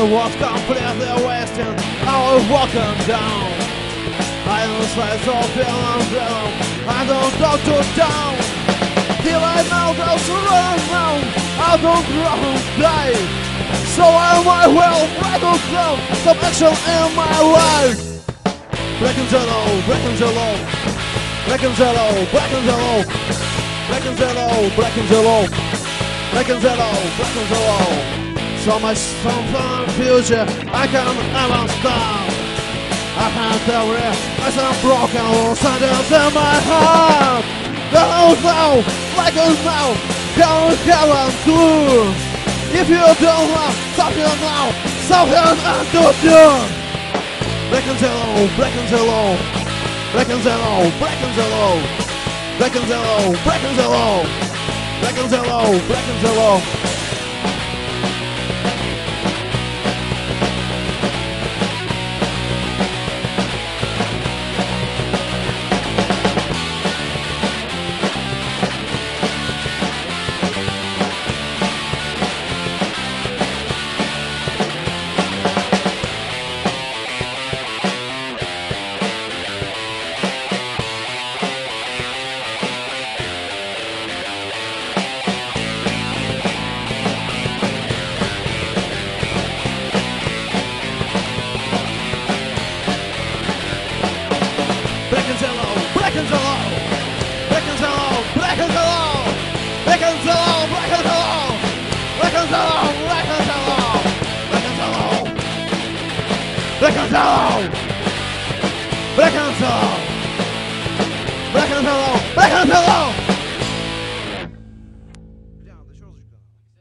was completely wasted. I was walking down. I don't say so feeling down. I don't go to down. Till I know those around now. I don't run die. So I might well break on down some action in my life. Black and yellow, black and yellow, black and yellow, black and yellow, black and yellow, black and yellow, black and yellow, black and yellow. So much confusion, I can't ever stop. I can't tell where as I'm broken little sentence in my heart. The whole now, like a now, can't have a clue. If you don't want something now, something to do. Black and yellow, black and yellow, black and yellow, black and yellow, black and yellow, black and yellow, black and yellow, black and yellow. Black and yellow, black and yellow, black and yellow, black and yellow, black and yellow, black and yellow, black and yellow, black and yellow, black and yellow, black and yellow, black and yellow, black and yellow, black and yellow.